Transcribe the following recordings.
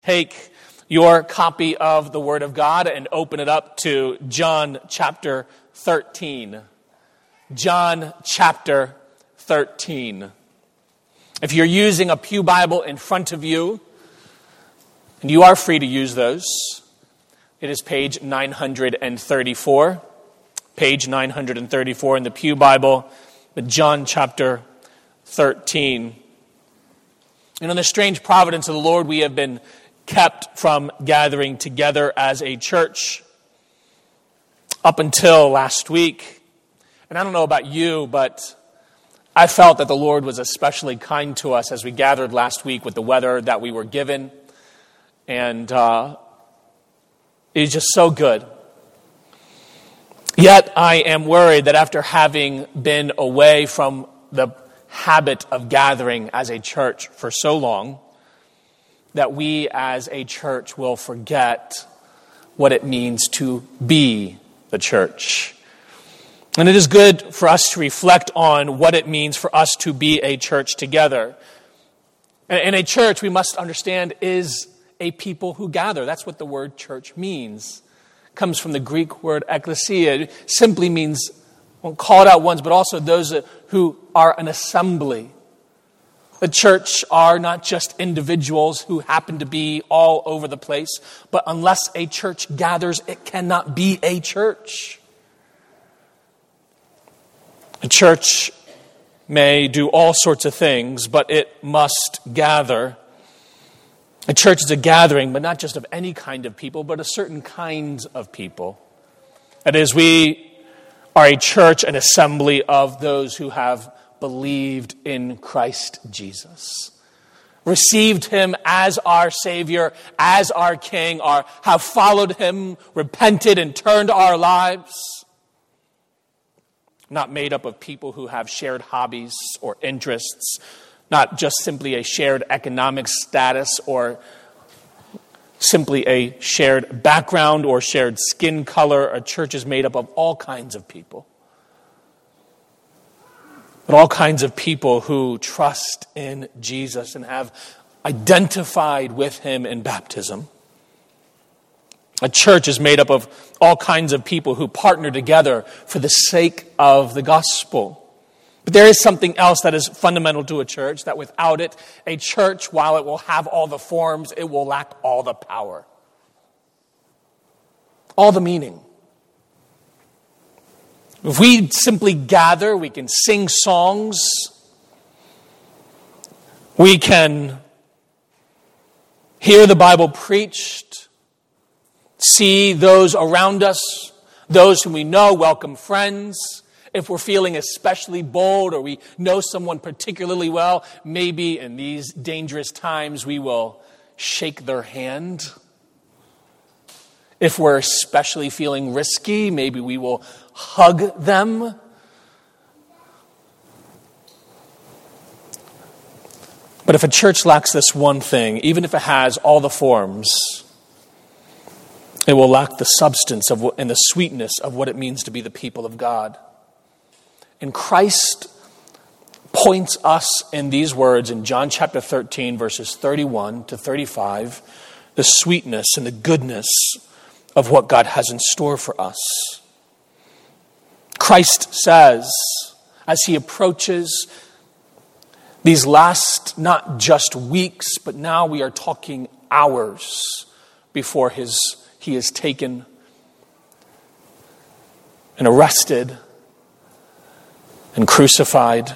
Take your copy of the Word of God and open it up to John chapter 13. John chapter 13. If you're using a pew Bible in front of you, and you are free to use those, it is page 934. Page 934 in the pew Bible, John chapter 13. And in the strange providence of the Lord, we have been kept from gathering together as a church up until last week. And I don't know about you, but I felt that the Lord was especially kind to us as we gathered last week with the weather that we were given. And it was just so good. Yet I am worried that after having been away from the habit of gathering as a church for so long, that we as a church will forget what it means to be the church. And it is good for us to reflect on what it means for us to be a church together. And a church, we must understand, is a people who gather. That's what the word church means. It comes from the Greek word ekklesia. It simply means, well, called out ones, but also those who are an assembly. The church are not just individuals who happen to be all over the place, but unless a church gathers, it cannot be a church. A church may do all sorts of things, but it must gather. A church is a gathering, but not just of any kind of people, but a certain kind of people. That is, we are a church, an assembly of those who have believed in Christ Jesus, received him as our Savior, as our King, have followed him, repented, and turned our lives. Not made up of people who have shared hobbies or interests, not just simply a shared economic status or simply a shared background or shared skin color. A church is made up of all kinds of people. But all kinds of people who trust in Jesus and have identified with him in baptism. A church is made up of all kinds of people who partner together for the sake of the gospel. But there is something else that is fundamental to a church, that without it, a church, while it will have all the forms, it will lack all the power, all the meaning. If we simply gather, we can sing songs, we can hear the Bible preached, see those around us, those whom we know, welcome friends. If we're feeling especially bold or we know someone particularly well, maybe in these dangerous times we will shake their hand. If we're especially feeling risky, maybe we will hug them. But if a church lacks this one thing, even if it has all the forms, it will lack the substance and the sweetness of what it means to be the people of God. And Christ points us in these words in John chapter 13, verses 31 to 35, the sweetness and the goodness of what God has in store for us. Christ says, as he approaches these last, not just weeks, but now we are talking hours before he is taken and arrested and crucified.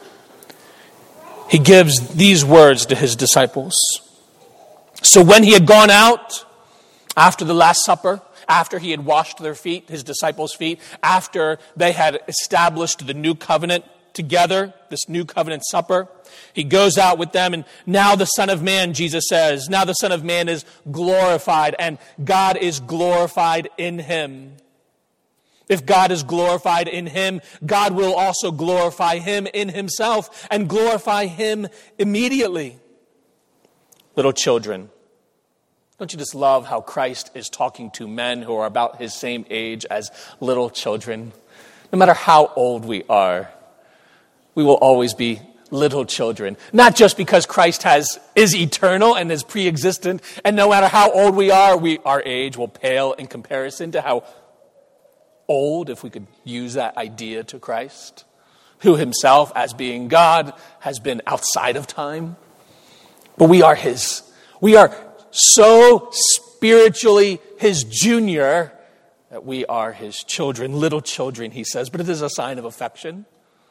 He gives these words to his disciples. So when he had gone out after the Last Supper, after he had washed their feet, his disciples' feet, after they had established the new covenant together, this new covenant supper, he goes out with them, and now the Son of Man, Jesus says, now the Son of Man is glorified, and God is glorified in him. If God is glorified in him, God will also glorify him in himself and glorify him immediately. Little children, don't you just love how Christ is talking to men who are about his same age as little children? No matter how old we are, we will always be little children. Not just because Christ is eternal and is pre-existent, and no matter how old we are, our age will pale in comparison to how old, if we could use that idea, to Christ, who himself, as being God, has been outside of time. But we are his. We are so spiritually his junior that we are his children, little children, he says, but it is a sign of affection.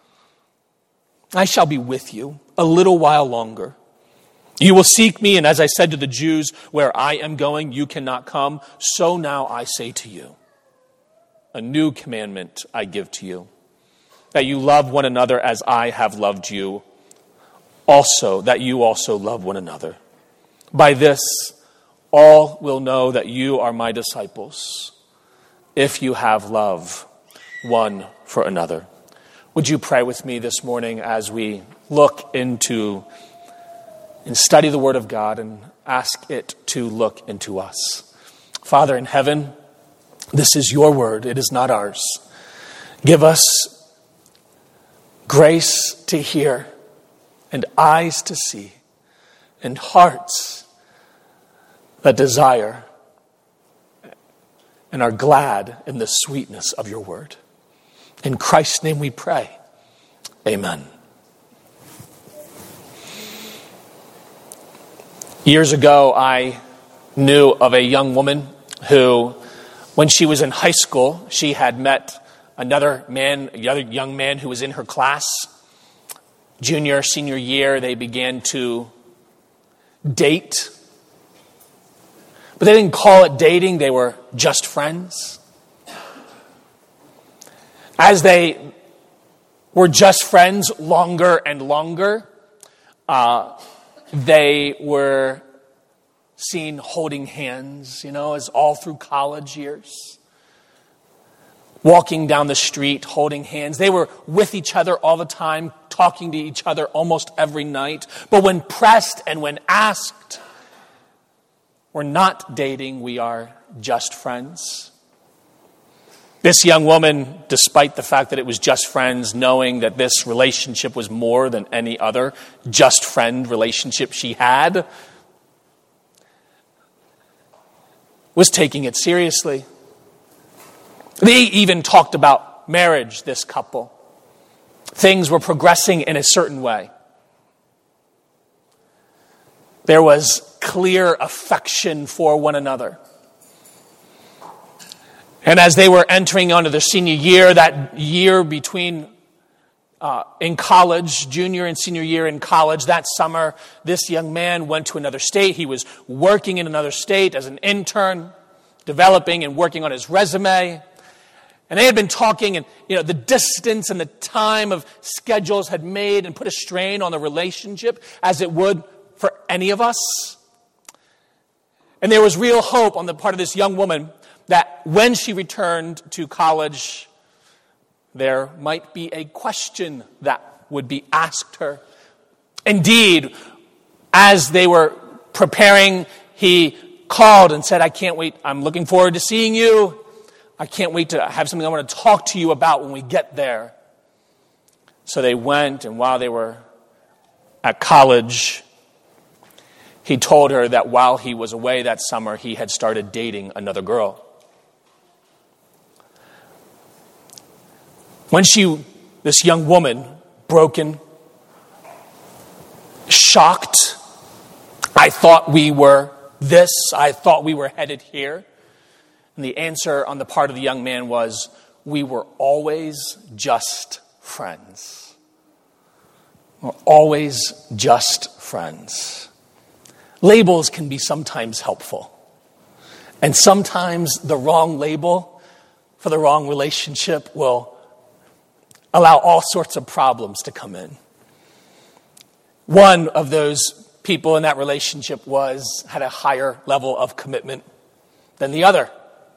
I shall be with you a little while longer. You will seek me, and as I said to the Jews, where I am going, you cannot come. So now I say to you, a new commandment I give to you, that you love one another as I have loved you, also that you also love one another. By this, all will know that you are my disciples, if you have love one for another. Would you pray with me this morning as we look into and study the Word of God and ask it to look into us? Father in heaven, this is your word. It is not ours. Give us grace to hear and eyes to see and hearts that desire and are glad in the sweetness of your word. In Christ's name we pray. Amen. Years ago, I knew of a young woman who, when she was in high school, she had met another young man who was in her class. Junior, senior year, they began to date. But they didn't call it dating, they were just friends. As they were just friends longer and longer, they were seen holding hands, as all through college years. Walking down the street, holding hands. They were with each other all the time, talking to each other almost every night. But when pressed and when asked, we're not dating, we are just friends. This young woman, despite the fact that it was just friends, knowing that this relationship was more than any other just friend relationship she had, was taking it seriously. They even talked about marriage, this couple. Things were progressing in a certain way. There was clear affection for one another. And as they were entering onto their senior year, that year between in college, junior and senior year in college, that summer, this young man went to another state. He was working in another state as an intern, developing and working on his resume. And they had been talking, and the distance and the time of schedules had made and put a strain on the relationship, as it would for any of us. And there was real hope on the part of this young woman that when she returned to college, there might be a question that would be asked her. Indeed, as they were preparing, he called and said, I can't wait. I'm looking forward to seeing you. I can't wait to have something I want to talk to you about when we get there. So they went, and while they were at college, he told her that while he was away that summer, he had started dating another girl. When this young woman, broken, shocked, I thought we were this, I thought we were headed here. And the answer on the part of the young man was, we were always just friends. We're always just friends. Labels can be sometimes helpful. And sometimes the wrong label for the wrong relationship will allow all sorts of problems to come in. One of those people in that relationship had a higher level of commitment than the other.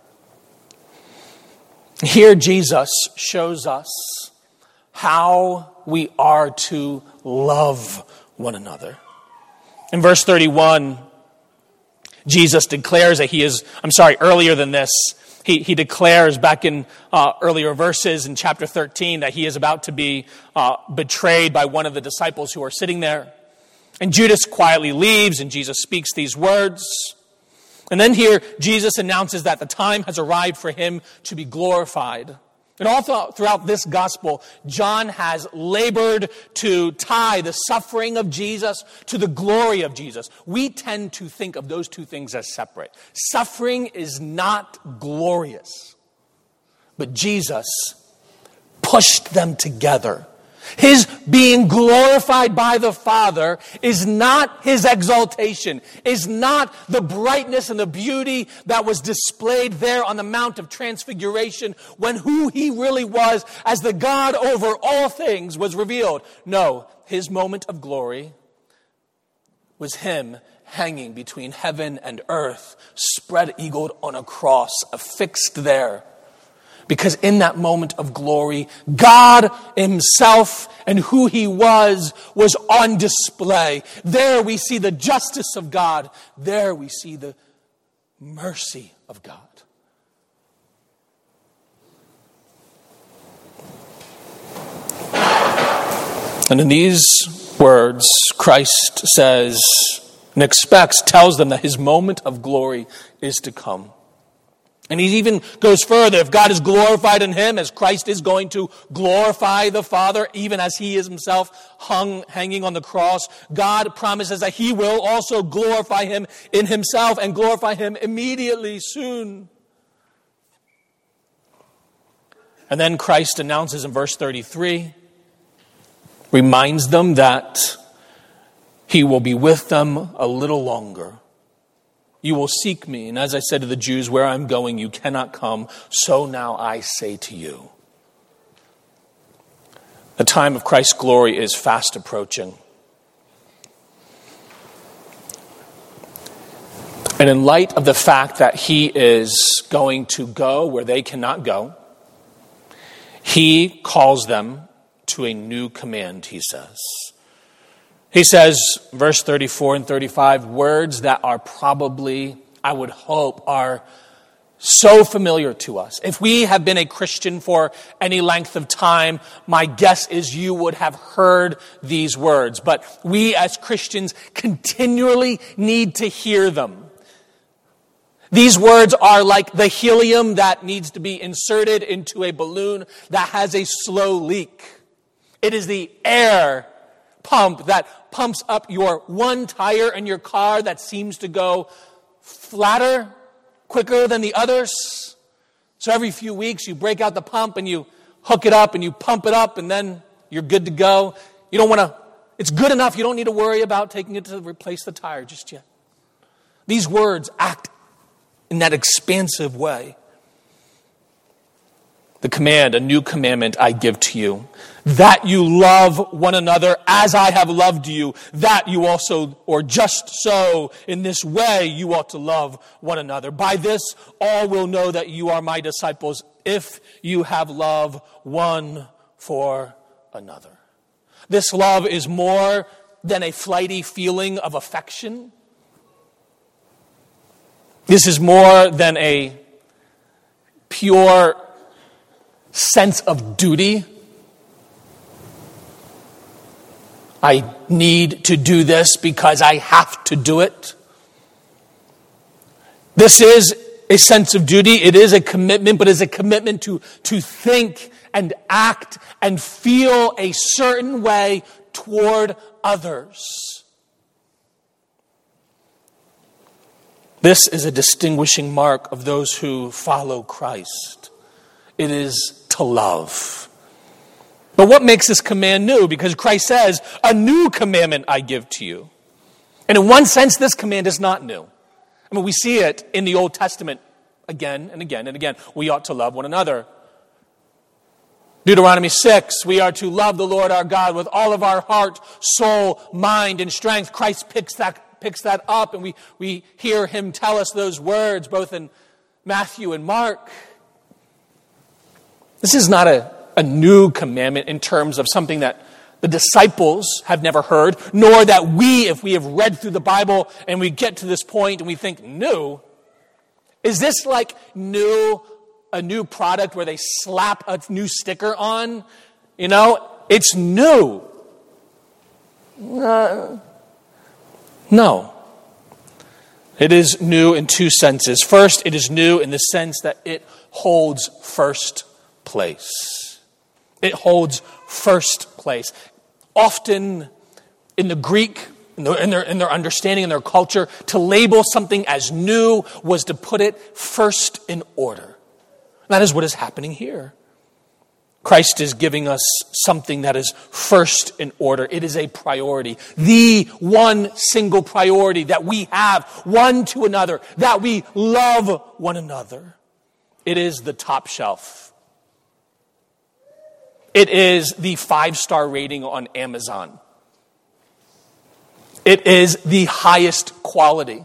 Here Jesus shows us how we are to love one another. In verse 31, Jesus declares that earlier than this, he declares back in earlier verses in chapter 13 that he is about to be betrayed by one of the disciples who are sitting there. And Judas quietly leaves, and Jesus speaks these words. And then here, Jesus announces that the time has arrived for him to be glorified. And all throughout this gospel, John has labored to tie the suffering of Jesus to the glory of Jesus. We tend to think of those two things as separate. Suffering is not glorious, but Jesus pushed them together. His being glorified by the Father is not his exaltation, is not the brightness and the beauty that was displayed there on the Mount of Transfiguration when who he really was as the God over all things was revealed. No, his moment of glory was him hanging between heaven and earth, spread-eagled on a cross, affixed there. Because in that moment of glory, God himself and who he was on display. There we see the justice of God. There we see the mercy of God. And in these words, Christ says and tells them that his moment of glory is to come. And he even goes further. If God is glorified in him, as Christ is going to glorify the Father, even as he is himself hanging on the cross, God promises that he will also glorify him in himself and glorify him immediately, soon. And then Christ announces in verse 33, reminds them that he will be with them a little longer. You will seek me, and as I said to the Jews, where I'm going, you cannot come. So now I say to you. The time of Christ's glory is fast approaching. And in light of the fact that he is going to go where they cannot go, he calls them to a new command, he says. He says, verse 34 and 35, words that are probably, I would hope, are so familiar to us. If we have been a Christian for any length of time, my guess is you would have heard these words. But we as Christians continually need to hear them. These words are like the helium that needs to be inserted into a balloon that has a slow leak. It is the air pump that pumps up your one tire in your car that seems to go flatter, quicker than the others. So every few weeks you break out the pump and you hook it up and you pump it up and then you're good to go. You don't want to, it's good enough. You don't need to worry about taking it to replace the tire just yet. These words act in that expansive way. The command, a new commandment I give to you, that you love one another as I have loved you, that you also, or just so, in this way you ought to love one another. By this all will know that you are my disciples, if you have love one for another. This love is more than a flighty feeling of affection. This is more than a pure sense of duty. I need to do this because I have to do it. This is a sense of duty. It is a commitment, but it's a commitment to think and act and feel a certain way toward others. This is a distinguishing mark of those who follow Christ. It is to love. But what makes this command new? Because Christ says, a new commandment I give to you. And in one sense, this command is not new. I mean, we see it in the Old Testament again and again and again. We ought to love one another. Deuteronomy 6, we are to love the Lord our God with all of our heart, soul, mind, and strength. Christ picks that up, and we hear him tell us those words both in Matthew and Mark. This is not a new commandment in terms of something that the disciples have never heard, nor that we, if we have read through the Bible and we get to this point and we think, new? Is this like new a new product where they slap a new sticker on, it's new. No. It is new in two senses. First, it is new in the sense that it holds first place. It holds first place. Often in the Greek, in their understanding, in their culture, to label something as new was to put it first in order. That is what is happening here. Christ is giving us something that is first in order. It is a priority. The one single priority that we have one to another, that we love one another. It is the top shelf. It is the 5-star rating on Amazon. It is the highest quality.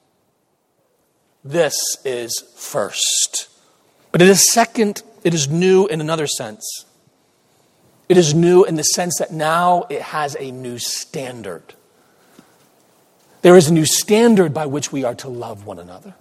This is first. But it is second. It is new in another sense. It is new in the sense that now it has a new standard. There is a new standard by which we are to love one another.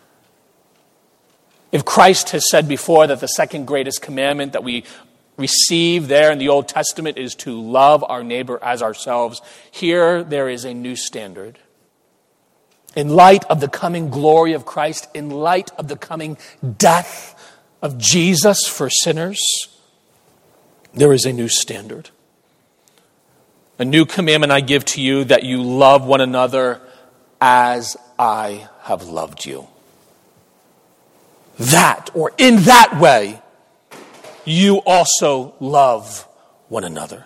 If Christ has said before that the second greatest commandment that we receive there in the Old Testament is to love our neighbor as ourselves, here there is a new standard. In light of the coming glory of Christ, in light of the coming death of Jesus for sinners, there is a new standard. A new commandment I give to you, that you love one another as I have loved you. That, or in that way, you also love one another.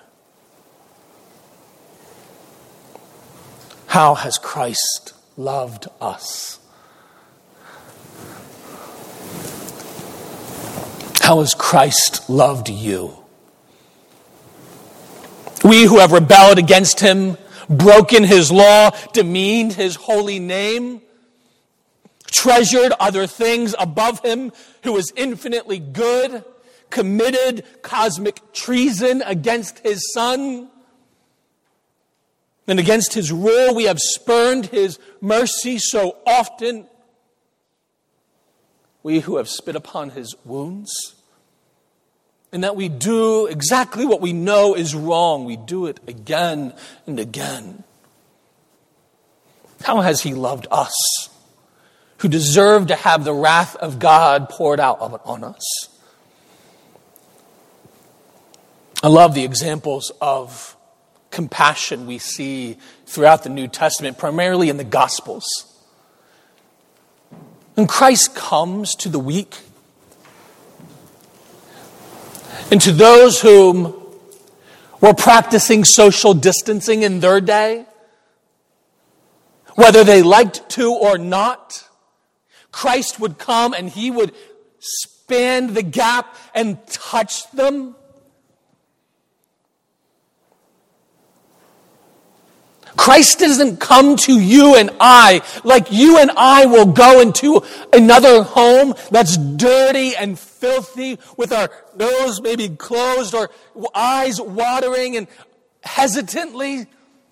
How has Christ loved us? How has Christ loved you? We who have rebelled against him, broken his law, demeaned his holy name, treasured other things above him, who is infinitely good, committed cosmic treason against his Son, and against his rule. We have spurned his mercy so often. We who have spit upon his wounds, and that we do exactly what we know is wrong. We do it again and again. How has he loved us, who deserve to have the wrath of God poured out on us? I love the examples of compassion we see throughout the New Testament, primarily in the Gospels. When Christ comes to the weak, and to those whom were practicing social distancing in their day, whether they liked to or not, Christ would come and he would span the gap and touch them. Christ doesn't come to you and I like you and I will go into another home that's dirty and filthy with our nose maybe closed or eyes watering and hesitantly.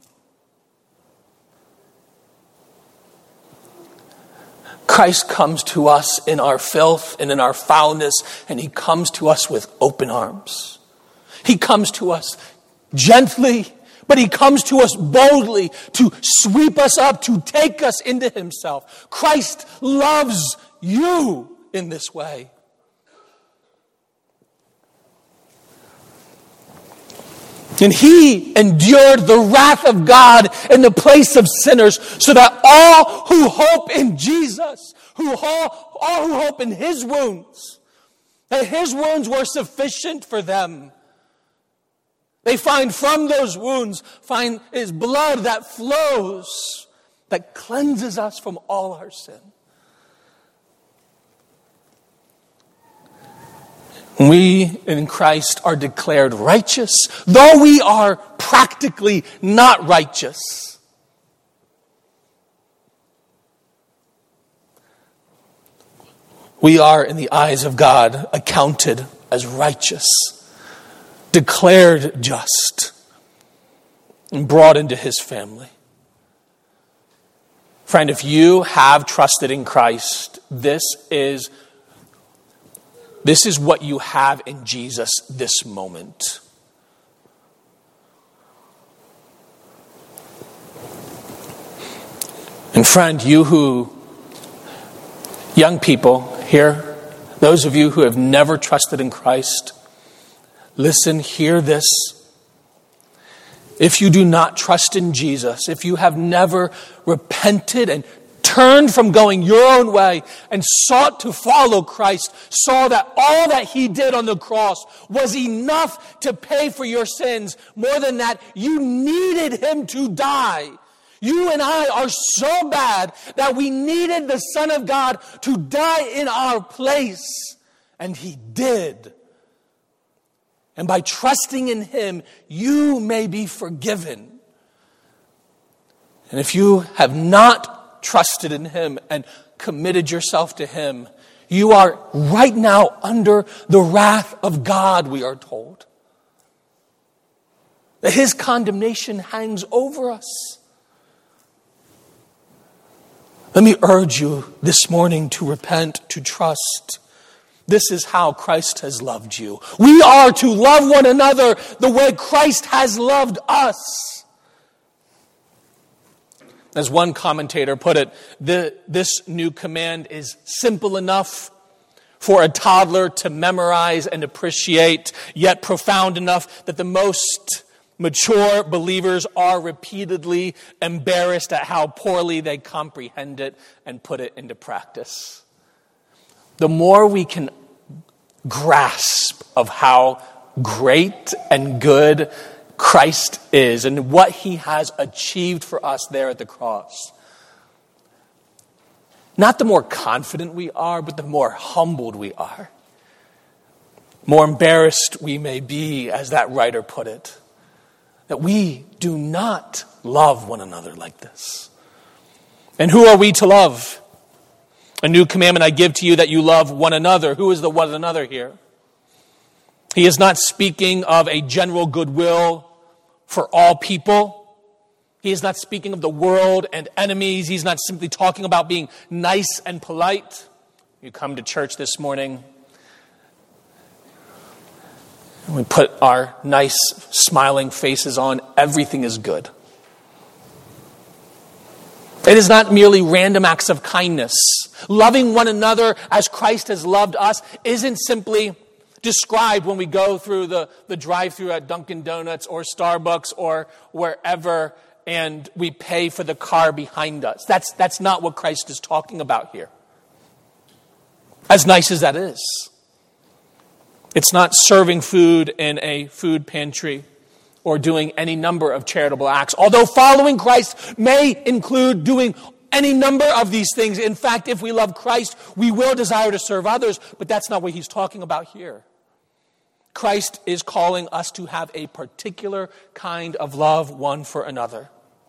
Christ comes to us in our filth and in our foulness, and he comes to us with open arms. He comes to us gently, but he comes to us boldly to sweep us up, to take us into himself. Christ loves you in this way. And he endured the wrath of God in the place of sinners, so that all who hope in Jesus, all who hope in his wounds, that his wounds were sufficient for them. They find from those wounds, find his blood that flows, that cleanses us from all our sin. We in Christ are declared righteous, though we are practically not righteous. We are, in the eyes of God, accounted as righteous, declared just, and brought into his family. Friend, if you have trusted in Christ, this is This is what you have in Jesus this moment. And friend, young people here, those of you who have never trusted in Christ, listen, hear this. If you do not trust in Jesus, if you have never repented and turned from going your own way and sought to follow Christ, saw that all that he did on the cross was enough to pay for your sins. More than that, you needed him to die. You and I are so bad that we needed the Son of God to die in our place. And he did. And by trusting in him, you may be forgiven. And if you have not trusted in him and committed yourself to him, you are right now under the wrath of God, we are told. That his condemnation hangs over us. Let me urge you this morning to repent, to trust. This is how Christ has loved you. We are to love one another the way Christ has loved us. As one commentator put it, this new command is simple enough for a toddler to memorize and appreciate, yet profound enough that the most mature believers are repeatedly embarrassed at how poorly they comprehend it and put it into practice. The more we can grasp of how great and good Christ is and what he has achieved for us there at the cross, not the more confident we are, but the more humbled we are. More embarrassed we may be, as that writer put it, that we do not love one another like this. And who are we to love? A new commandment I give to you, that you love one another. Who is the one another here? He is not speaking of a general goodwill for all people. He is not speaking of the world and enemies. He's not simply talking about being nice and polite. You come to church this morning, and we put our nice, smiling faces on. Everything is good. It is not merely random acts of kindness. Loving one another as Christ has loved us isn't simply described when we go through the drive-thru at Dunkin' Donuts or Starbucks or wherever and we pay for the car behind us. That's not what Christ is talking about here. As nice as that is. It's not serving food in a food pantry or doing any number of charitable acts. Although following Christ may include doing any number of these things. In fact, if we love Christ, we will desire to serve others, but that's not what he's talking about here. Christ is calling us to have a particular kind of love one for another.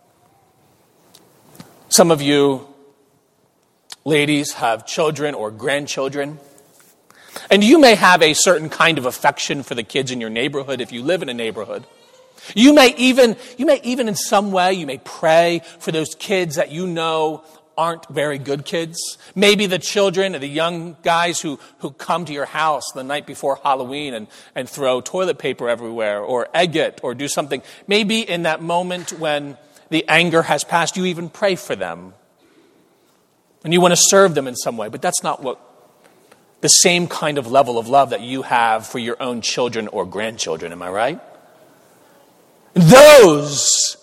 Some of you ladies have children or grandchildren, and you may have a certain kind of affection for the kids in your neighborhood if you live in a neighborhood. You may even in some way, you may pray for those kids that you know aren't very good kids. Maybe the children or the young guys who come to your house the night before Halloween and throw toilet paper everywhere or egg it or do something. Maybe in that moment when the anger has passed, you even pray for them. And you want to serve them in some way. But that's not the same kind of level of love that you have for your own children or grandchildren. Am I right? Those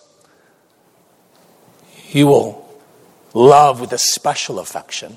you will love with a special affection.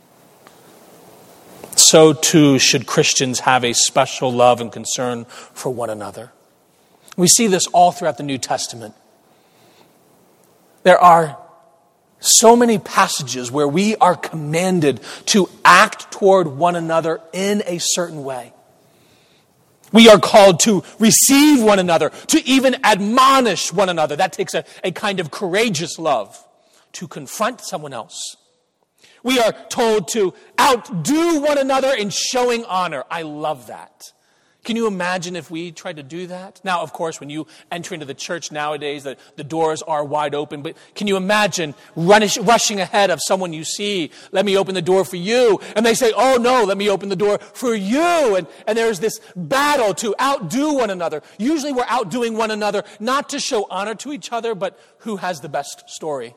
So too should Christians have a special love and concern for one another. We see this all throughout the New Testament. There are so many passages where we are commanded to act toward one another in a certain way. We are called to receive one another, to even admonish one another. That takes a kind of courageous love, to confront someone else. We are told to outdo one another in showing honor. I love that. Can you imagine if we tried to do that? Now, of course, when you enter into the church nowadays, the doors are wide open. But can you imagine rushing ahead of someone you see? Let me open the door for you. And they say, oh no, let me open the door for you. And there's this battle to outdo one another. Usually we're outdoing one another, not to show honor to each other, but who has the best story?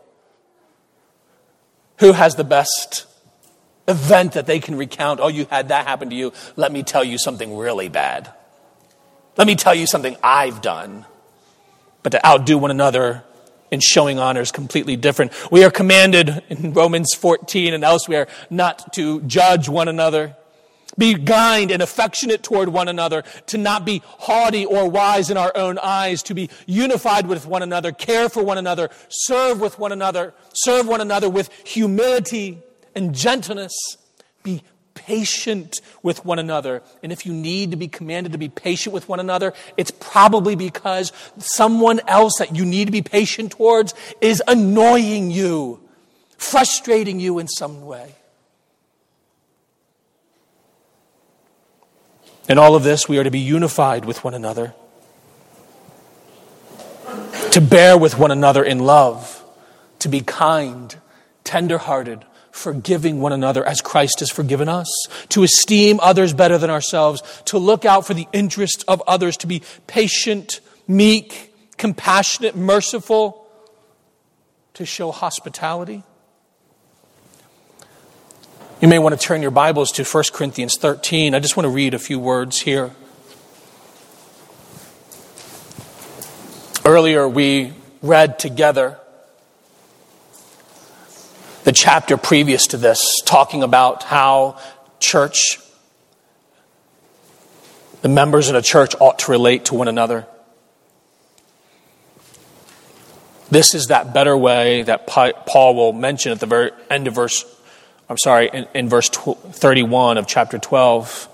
Who has the best event that they can recount? Oh, you had that happen to you. Let me tell you something really bad. Let me tell you something I've done. But to outdo one another in showing honor is completely different. We are commanded in Romans 14 and elsewhere not to judge one another. Be kind and affectionate toward one another, to not be haughty or wise in our own eyes, to be unified with one another, care for one another, serve one another with humility and gentleness. Be patient with one another. And if you need to be commanded to be patient with one another, it's probably because someone else that you need to be patient towards is annoying you, frustrating you in some way. In all of this, we are to be unified with one another, to bear with one another in love, to be kind, tender-hearted, forgiving one another as Christ has forgiven us, to esteem others better than ourselves, to look out for the interests of others, to be patient, meek, compassionate, merciful, to show hospitality. You may want to turn your Bibles to 1 Corinthians 13. I just want to read a few words here. Earlier we read together the chapter previous to this, talking about how the members in a church ought to relate to one another. This is that better way that Paul will mention at the very end of in verse 31 of chapter 12.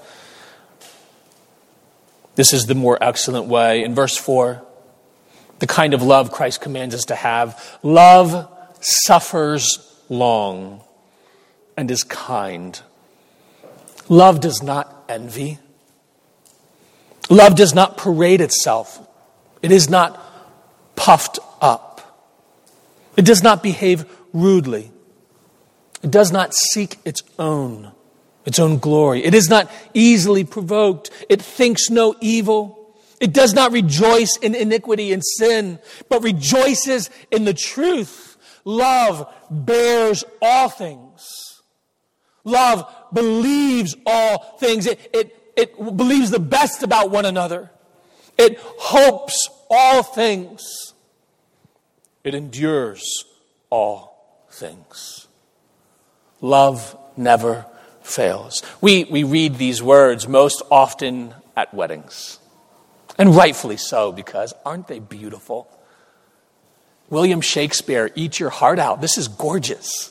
This is the more excellent way. In verse 4, the kind of love Christ commands us to have. Love suffers long and is kind. Love does not envy. Love does not parade itself. It is not puffed up. It does not behave rudely. It does not seek its own glory. It is not easily provoked. It thinks no evil. It does not rejoice in iniquity and sin, but rejoices in the truth. Love bears all things. Love believes all things. It believes the best about one another. It hopes all things. It endures all things. Love never fails. We read these words most often at weddings. And rightfully so, because aren't they beautiful? William Shakespeare, eat your heart out. This is gorgeous.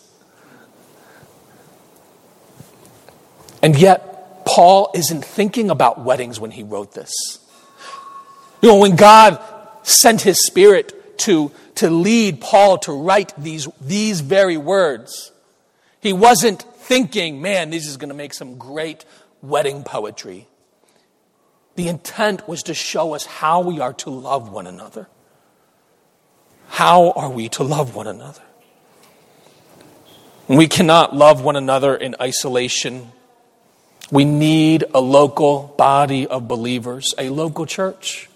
And yet, Paul isn't thinking about weddings when he wrote this. When God sent his Spirit to lead Paul to write these very words, he wasn't thinking, man, this is going to make some great wedding poetry. The intent was to show us how we are to love one another. How are we to love one another? We cannot love one another in isolation. We need a local body of believers, a local church.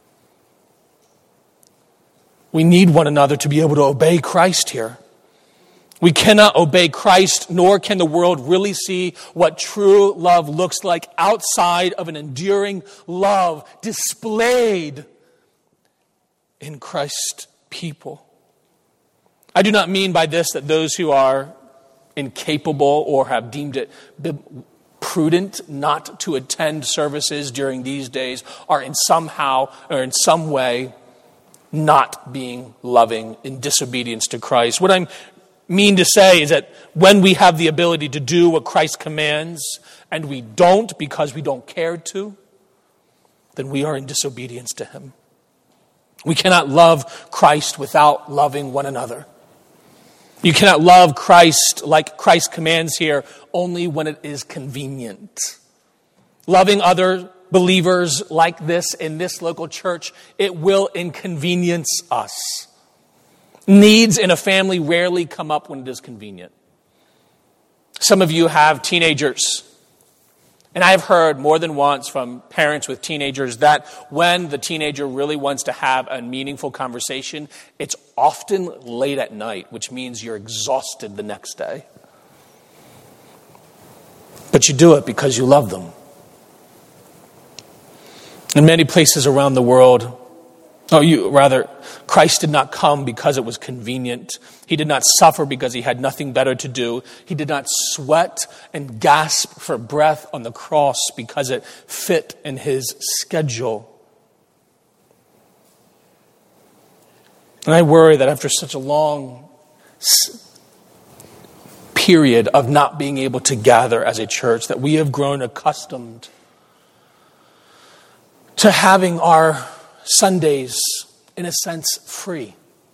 We need one another to be able to obey Christ here. We cannot obey Christ, nor can the world really see what true love looks like outside of an enduring love displayed in Christ's people. I do not mean by this that those who are incapable or have deemed it prudent not to attend services during these days are in some way not being loving in disobedience to Christ. What I mean to say is that when we have the ability to do what Christ commands and we don't because we don't care to, then we are in disobedience to him. We cannot love Christ without loving one another. You cannot love Christ like Christ commands here only when it is convenient. Loving others believers like this in this local church, it will inconvenience us. Needs in a family rarely come up when it is convenient. Some of you have teenagers. And I've heard more than once from parents with teenagers that when the teenager really wants to have a meaningful conversation, it's often late at night, which means you're exhausted the next day. But you do it because you love them. In many places around the world, Christ did not come because it was convenient. He did not suffer because he had nothing better to do. He did not sweat and gasp for breath on the cross because it fit in his schedule. And I worry that after such a long period of not being able to gather as a church, that we have grown accustomed to having our Sundays, in a sense, free.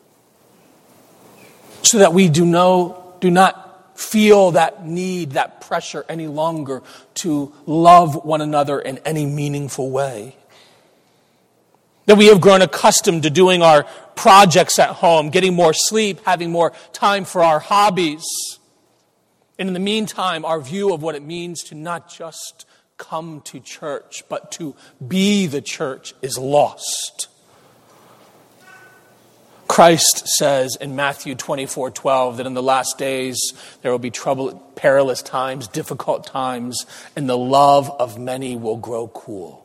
So that we do not feel that need, that pressure any longer to love one another in any meaningful way. That we have grown accustomed to doing our projects at home, getting more sleep, having more time for our hobbies. And in the meantime, our view of what it means to not just come to church, but to be the church is lost. Christ says in Matthew 24:12 that in the last days there will be perilous times, difficult times, and the love of many will grow cool.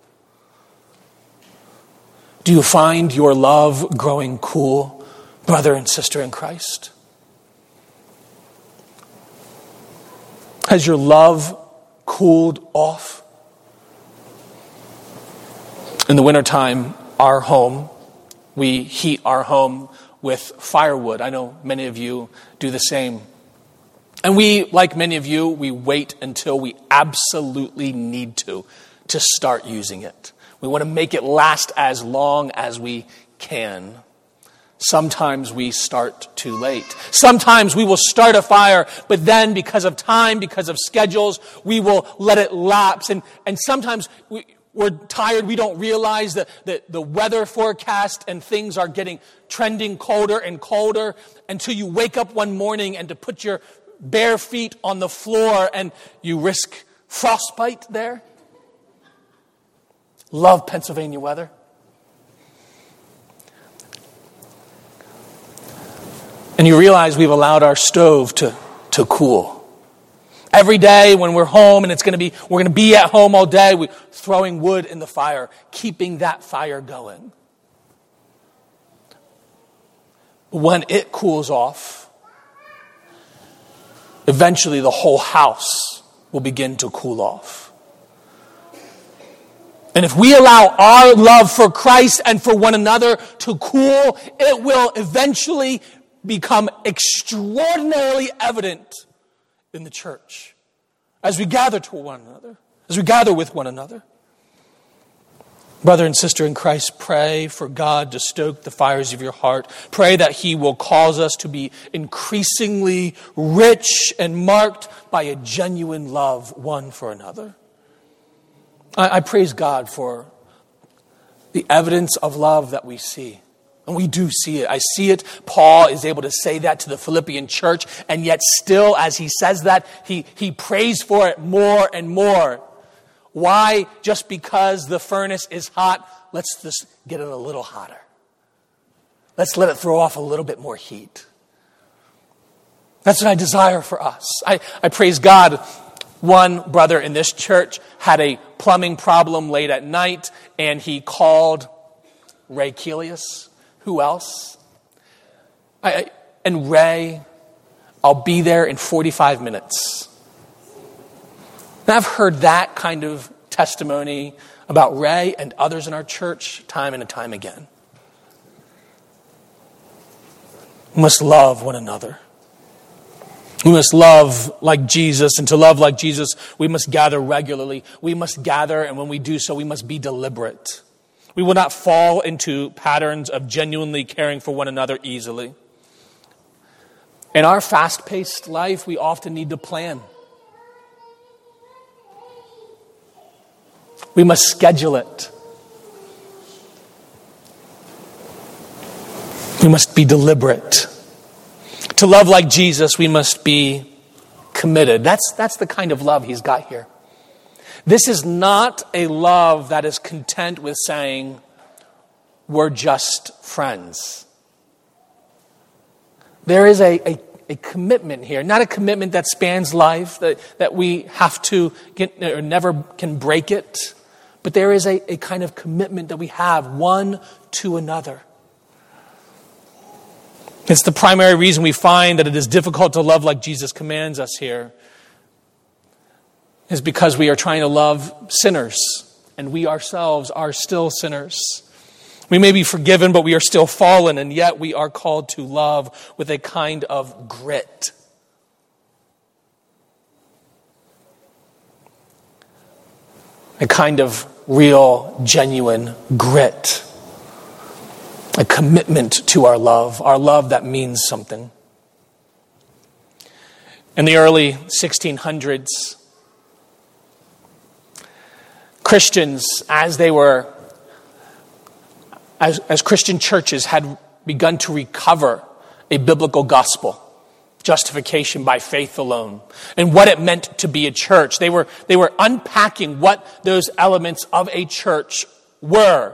Do you find your love growing cool, brother and sister in Christ? Has your love cooled off? In the wintertime, we heat our home with firewood. I know many of you do the same. And we, like many of you, we wait until we absolutely need to start using it. We want to make it last as long as we can. Sometimes we start too late. Sometimes we will start a fire, but then because of time, because of schedules, we will let it lapse. And sometimes we're tired. We don't realize that the weather forecast and things are trending colder and colder until you wake up one morning and to put your bare feet on the floor and you risk frostbite there. Love Pennsylvania weather. And you realize we've allowed our stove to cool. Every day when we're home and we're going to be at home all day, we're throwing wood in the fire, keeping that fire going. When it cools off, eventually the whole house will begin to cool off. And if we allow our love for Christ and for one another to cool, it will eventually become extraordinarily evident in the church as we gather to one another, as we gather with one another. Brother and sister in Christ, pray for God to stoke the fires of your heart. Pray that he will cause us to be increasingly rich and marked by a genuine love one for another. I praise God for the evidence of love that we see. And we do see it. I see it. Paul is able to say that to the Philippian church. And yet still, as he says that, he prays for it more and more. Why? Just because the furnace is hot, let's just get it a little hotter. Let's let it throw off a little bit more heat. That's what I desire for us. I praise God. One brother in this church had a plumbing problem late at night, and he called Ray Kelius. Who else? And Ray, I'll be there in 45 minutes. And I've heard that kind of testimony about Ray and others in our church time and time again. We must love one another. We must love like Jesus, and to love like Jesus, we must gather regularly. We must gather, and when we do so, we must be deliberate. We will not fall into patterns of genuinely caring for one another easily. In our fast-paced life, we often need to plan. We must schedule it. We must be deliberate. To love like Jesus, we must be committed. That's the kind of love he's got here. This is not a love that is content with saying, we're just friends. There is a commitment here, not a commitment that spans life, that we have to get or never can break it, but there is a kind of commitment that we have one to another. It's the primary reason we find that it is difficult to love like Jesus commands us here, is because we are trying to love sinners, and we ourselves are still sinners. We may be forgiven, but we are still fallen, and yet we are called to love with a kind of grit. A kind of real, genuine grit. A commitment to our love that means something. In the early 1600s, Christians, as Christian churches had begun to recover a biblical gospel, justification by faith alone, and what it meant to be a church. They were unpacking what those elements of a church were.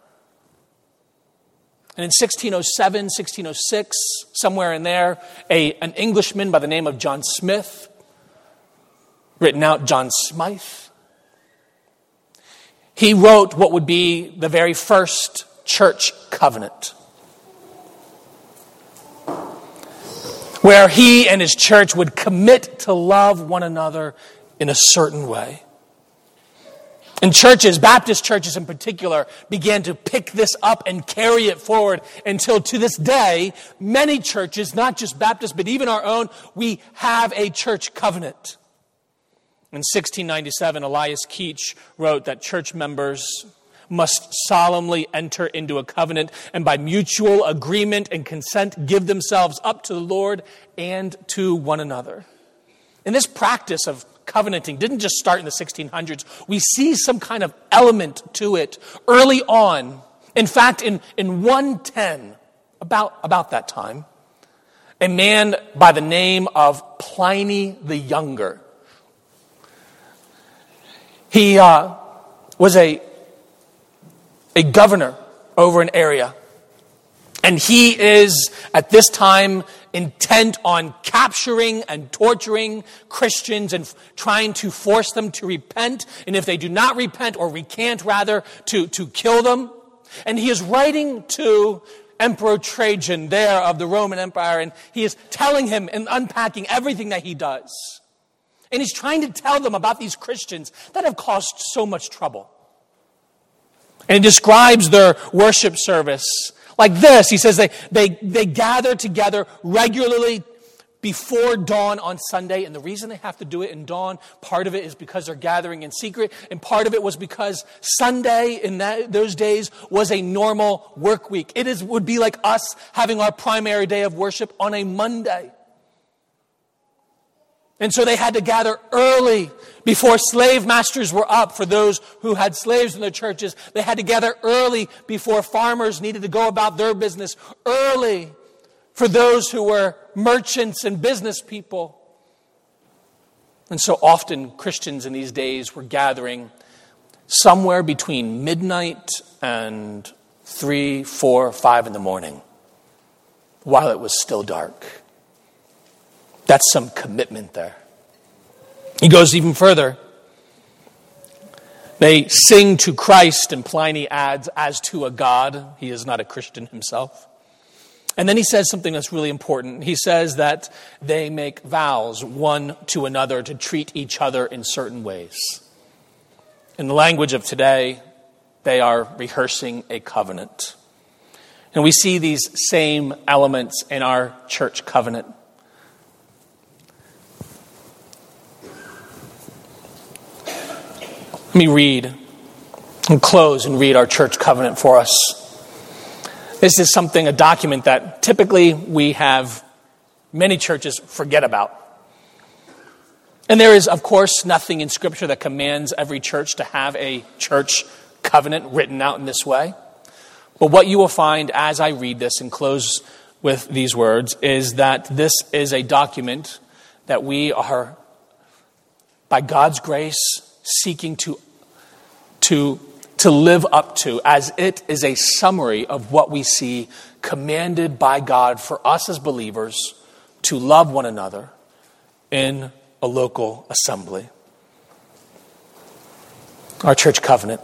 And in 1607, 1606, somewhere in there, an Englishman by the name of John Smith, written out John Smythe, he wrote what would be the very first church covenant, where he and his church would commit to love one another in a certain way. And churches, Baptist churches in particular, began to pick this up and carry it forward until to this day, many churches, not just Baptist, but even our own, we have a church covenant. In 1697, Elias Keach wrote that church members must solemnly enter into a covenant and by mutual agreement and consent give themselves up to the Lord and to one another. And this practice of covenanting didn't just start in the 1600s. We see some kind of element to it early on. In fact, in 110, about that time, a man by the name of Pliny the Younger, he was a governor over an area. And he is, at this time, intent on capturing and torturing Christians and trying to force them to repent. And if they do not repent, or recant rather, to kill them. And he is writing to Emperor Trajan there of the Roman Empire. And he is telling him and unpacking everything that he does. And he's trying to tell them about these Christians that have caused so much trouble. And he describes their worship service like this. He says they gather together regularly before dawn on Sunday. And the reason they have to do it in dawn, part of it is because they're gathering in secret. And part of it was because Sunday in those days was a normal work week. Would be like us having our primary day of worship on a Monday. And so they had to gather early before slave masters were up. For those who had slaves in their churches, they had to gather early before farmers needed to go about their business. Early for those who were merchants and business people. And so often Christians in these days were gathering somewhere between midnight and 3, 4, 5 in the morning while it was still dark. That's some commitment there. He goes even further. They sing to Christ, and Pliny adds, as to a God. He is not a Christian himself. And then he says something that's really important. He says that they make vows one to another to treat each other in certain ways. In the language of today, they are rehearsing a covenant. And we see these same elements in our church covenant. Let me read and close and read our church covenant for us. This is a document that typically many churches forget about. And there is, of course, nothing in Scripture that commands every church to have a church covenant written out in this way. But what you will find as I read this and close with these words is that this is a document that we are, by God's grace, seeking to live up to, as it is a summary of what we see commanded by God for us as believers to love one another in a local assembly. Our church covenant.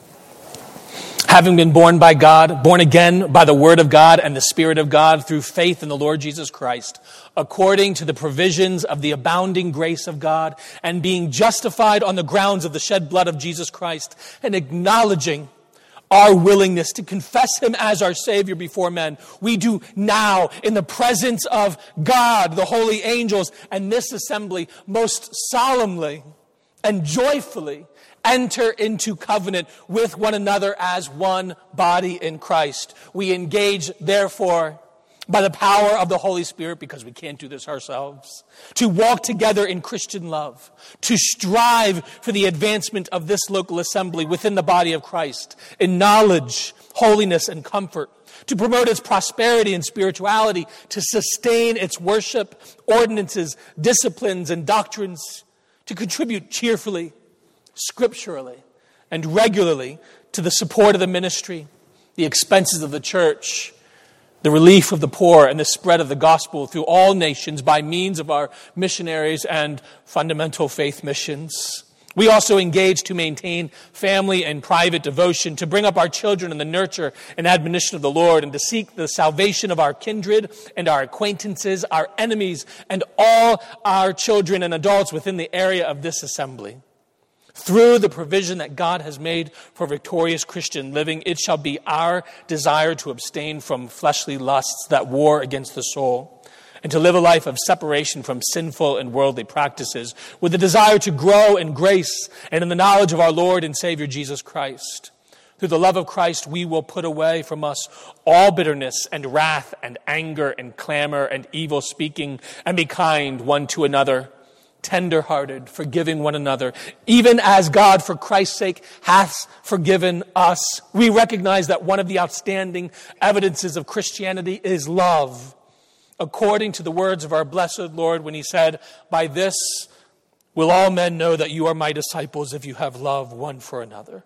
Having been born by God, born again by the Word of God and the Spirit of God through faith in the Lord Jesus Christ, according to the provisions of the abounding grace of God, and being justified on the grounds of the shed blood of Jesus Christ, and acknowledging our willingness to confess Him as our Savior before men, we do now, in the presence of God, the holy angels, and this assembly, most solemnly and joyfully enter into covenant with one another as one body in Christ. We engage, therefore, by the power of the Holy Spirit, because we can't do this ourselves, to walk together in Christian love, to strive for the advancement of this local assembly within the body of Christ, in knowledge, holiness, and comfort, to promote its prosperity and spirituality, to sustain its worship, ordinances, disciplines, and doctrines, to contribute cheerfully, scripturally, and regularly to the support of the ministry, the expenses of the church, the relief of the poor, and the spread of the gospel through all nations by means of our missionaries and fundamental faith missions. We also engage to maintain family and private devotion, to bring up our children in the nurture and admonition of the Lord, and to seek the salvation of our kindred and our acquaintances, our enemies, and all our children and adults within the area of this assembly. Through the provision that God has made for victorious Christian living, it shall be our desire to abstain from fleshly lusts that war against the soul, and to live a life of separation from sinful and worldly practices, with the desire to grow in grace and in the knowledge of our Lord and Savior Jesus Christ. Through the love of Christ, we will put away from us all bitterness and wrath and anger and clamor and evil speaking, and be kind one to another, tender-hearted, forgiving one another, even as God, for Christ's sake, hath forgiven us. We recognize that one of the outstanding evidences of Christianity is love, according to the words of our blessed Lord when He said, "By this will all men know that you are my disciples, if you have love one for another."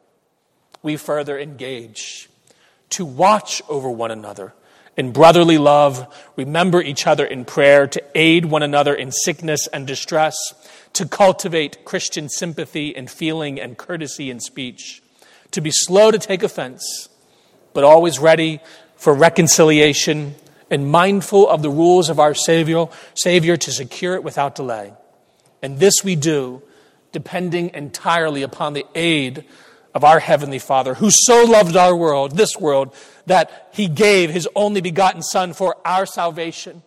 We further engage to watch over one another in brotherly love, remember each other in prayer, to aid one another in sickness and distress, to cultivate Christian sympathy and feeling and courtesy in speech, to be slow to take offense, but always ready for reconciliation, and mindful of the rules of our Savior to secure it without delay. And this we do, depending entirely upon the aid of our Heavenly Father, who so loved our world, this world, that He gave His only begotten Son for our salvation.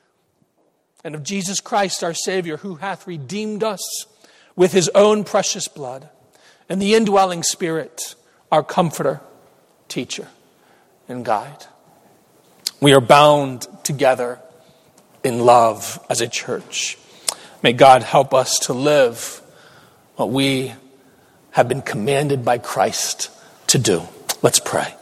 And of Jesus Christ, our Savior, who hath redeemed us with His own precious blood, and the indwelling Spirit, our comforter, teacher, and guide. We are bound together in love as a church. May God help us to live what we have been commanded by Christ to do. Let's pray.